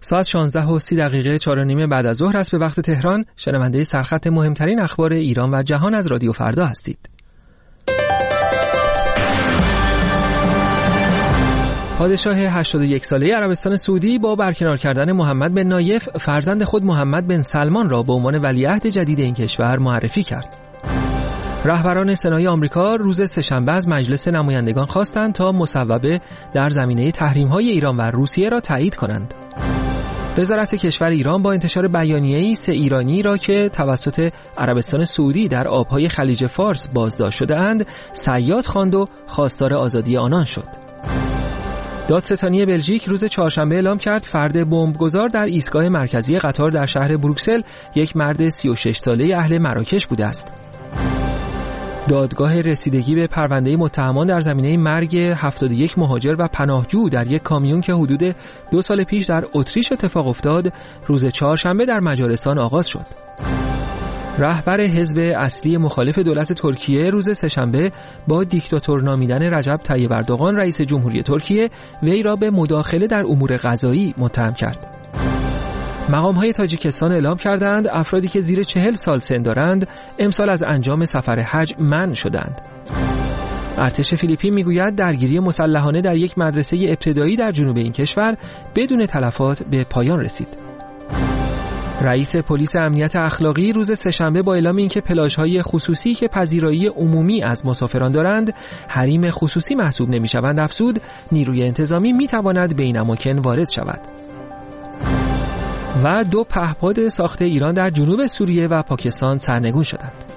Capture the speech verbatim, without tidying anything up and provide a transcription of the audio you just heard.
ساعت شانزده و سی دقیقه چهار و نیم بعد از ظهر است به وقت تهران. شنونده سرخط مهمترین اخبار ایران و جهان از رادیو فردا هستید. پادشاه هشتاد و یک ساله عربستان سعودی با برکنار کردن محمد بن نایف فرزند خود محمد بن سلمان را به عنوان ولیعهد جدید این کشور معرفی کرد. رهبران سنای آمریکا روز سه‌شنبه از مجلس نمایندگان خواستند تا مصوبه در زمینه تحریم‌های ایران و روسیه را تایید کنند. وزارت کشور ایران با انتشار بیانیه‌ای سه ایرانی را که توسط عربستان سعودی در آبهای خلیج فارس بازداشت شده‌اند صیاد خواند و خواستار آزادی آنان شد. دادستانی بلژیک روز چهارشنبه اعلام کرد فرد بمبگذار در ایستگاه مرکزی قطار در شهر بروکسل یک مرد سی و شش ساله اهل مراکش بوده است. دادگاه رسیدگی به پرونده متهمان در زمینه مرگ هفتاد و یک مهاجر و پناهجو در یک کامیون که حدود دو سال پیش در اتریش اتفاق افتاد روز چهارشنبه در مجارستان آغاز شد. رهبر حزب اصلی مخالف دولت ترکیه روز سه‌شنبه با دیکتاتور نامیدن رجب طیب اردوغان رئیس جمهوری ترکیه وی را به مداخله در امور قضایی متهم کرد. مقام‌های تاجیکستان اعلام کردند افرادی که زیر چهل سال سن دارند امسال از انجام سفر حج منع شدند. ارتش فیلیپین میگوید درگیری مسلحانه در یک مدرسه ابتدایی در جنوب این کشور بدون تلفات به پایان رسید. رئیس پلیس امنیت اخلاقی روز سه‌شنبه با اعلام اینکه پلاژهای خصوصی که پذیرایی عمومی از مسافران دارند حریم خصوصی محسوب نمی‌شوند افزود نیروی انتظامی می‌تواند به این اماکن وارد شود. و دو پهپاد ساخت ایران در جنوب سوریه و پاکستان سرنگون شدند.